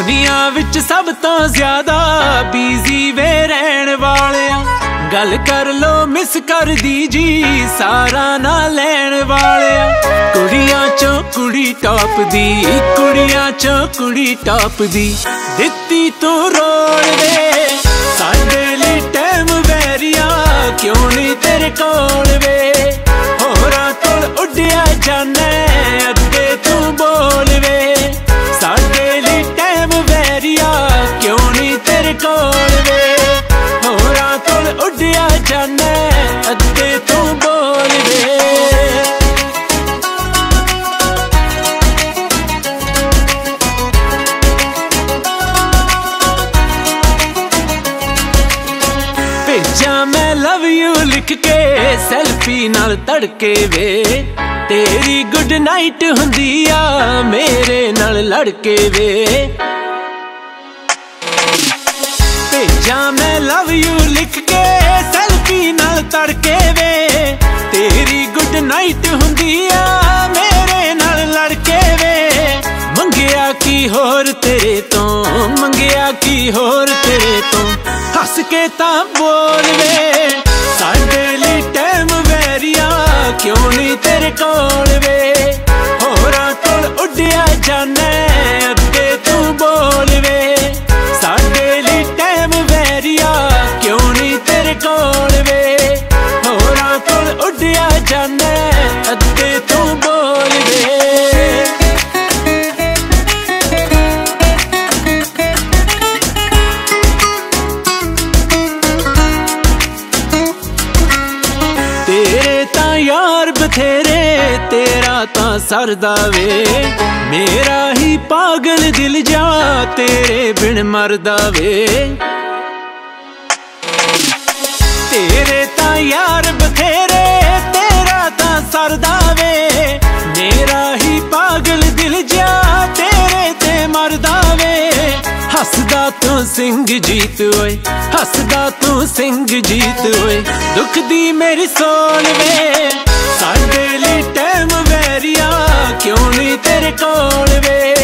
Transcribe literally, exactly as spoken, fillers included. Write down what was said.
ਦੁਨੀਆ ਵਿੱਚ ਸਭ ਤੋਂ ਜ਼ਿਆਦਾ ਬੀਜ਼ੀ ਵੇ ਰਹਿਣ ਵਾਲਿਆ ਗੱਲ ਕਰ ਲੋ ਮਿਸ ਕਰਦੀ ਜੀ ਸਾਰਾ ਨਾ ਲੈਣ ਵਾਲਿਆ ਕੁੜੀਆਂ ਚੋਂ ਕੁੜੀ ਟੌਪ ਦੀ ਕੁੜੀਆਂ ਚੋਂ ਕੁੜੀ ਟੌਪ ਦੀ ਦਿੱਤੀ ਤੂੰ ਰੋਲ ਵੇ ਸਾਡੇ ਲਈ ਟਾਈਮ ਵੈਰੀਆ ਕਿਉਂ ਨਹੀਂ ਤੇਰੇ ਕੋਲ ਵੇ ਹੋਰਾਂ ਕੋਲ ਉੱਡਿਆ ਜਾਣਾ ਅੱਗੇ ਤੂੰ ਬੋਲ ਵੇ ਸਾਡੇ ਲਈ ਟਾਈਮ ਵੈਰੀਆ ਕਿਉਂ ਨਹੀਂ ਤੇਰੇ ਕੋਲ ਵੇ ਹੋਰਾਂ ਕੋਲ ਉੱਡਿਆ ਜਾਣਾ ਅੱਗੇ ਤੂੰ ਬੋਲ ਵੇ ਭੇਜਾਂ ਮੈਂ ਲਵ ਯੂ ਲਿਖ ਕੇ ਸੈਲਫੀ ਨਾਲ ਤੜਕੇ ਵੇ ਤੇਰੀ ਗੁੱਡ ਨਾਈਟ ਹੁੰਦੀ ਆ ਮੇਰੇ ਨਾਲ ਲੜਕੇ ਵੇ ਭੇਜਾਂ ਮੈਂ ਲਵ ਯੂ ਲਿਖ ਕੇ ਸੈਲਫੀ ਨਾਲ ਤੜਕੇ ਵੇ ਤੇਰੀ ਗੁੱਡ ਨਾਈਟ ਹੁੰਦੀ ਆ ਮੇਰੇ ਨਾਲ ਲੜਕੇ ਵੇ ਮੰਗਿਆ ਕੀ ਹੋਰ ਤੇਰੇ ਤੋਂ ਮੰਗਿਆ ਕੀ ਹੋਰ ਤੇਰੇ ਤੋਂ ਹੱਸ ਕੇ ਤਾਂ ਬੋਲ ਵੇ ਸਾਡੇ ਲਈ ਟਾਈਮ ਵੈਰੀਆ ਕਿਉਂ ਨਹੀਂ ਤੇਰੇ ਕੋਲ ਵੇ ਹੋਰਾਂ ਕੋਲ ਉੱਡਿਆ ਜਾਣਾ ਅੱਗੇ ਤੂੰ ਬੋਲ ਵੇ ਸਾਡੇ ਲਈ ਟਾਈਮ ਵੈਰੀਆ ਕਿਉਂ ਨਹੀਂ ਤੇਰੇ ਕੋਲ ਵੇ ਹੋਰਾਂ ਕੋਲ ਉੱਡਿਆ ਜਾਣਾ ਅੱਗੇ ਤੂੰ ਬੋਲ ਵੇ ਤੇਰੇ ਤਾਂ ਯਾਰ ਬਥੇਰੇ ਤੇਰਾ ਤਾਂ ਸਰਦਾ ਵੇ ਮੇਰਾ ਹੀ ਪਾਗਲ ਦਿਲ ਜਾ ਤੇਰੇ ਬਿਨ ਮਰਦਾ ਵੇ ਤੇਰੇ ਤਾਂ ਯਾਰ ਬਥੇਰੇ ਤੇਰਾ ਤਾਂ ਸਰਦਾ ਵੇ ਮੇਰਾ ਹੀ ਪਾਗਲ ਦਿਲ ਜਾ ਤੇਰੇ ਤੇ ਮਰਦਾ ਵੇ ਹੱਸਦਾ ਤੂੰ ਸਿੰਘ ਜੀਤ ਓਏ ਹੱਸਦਾ ਤੂੰ ਸਿੰਘ ਜੀਤ ਓਏ ਦੁੱਖ ਦੀ ਮੇਰੀ ਸੋਲ ਵੇ ਸਾਡੇ ਲਈ ਟਾਈਮ ਵੈਰੀਆ ਕਿਉਂ ਨਹੀਂ ਤੇਰੇ ਕੋਲ ਵੇ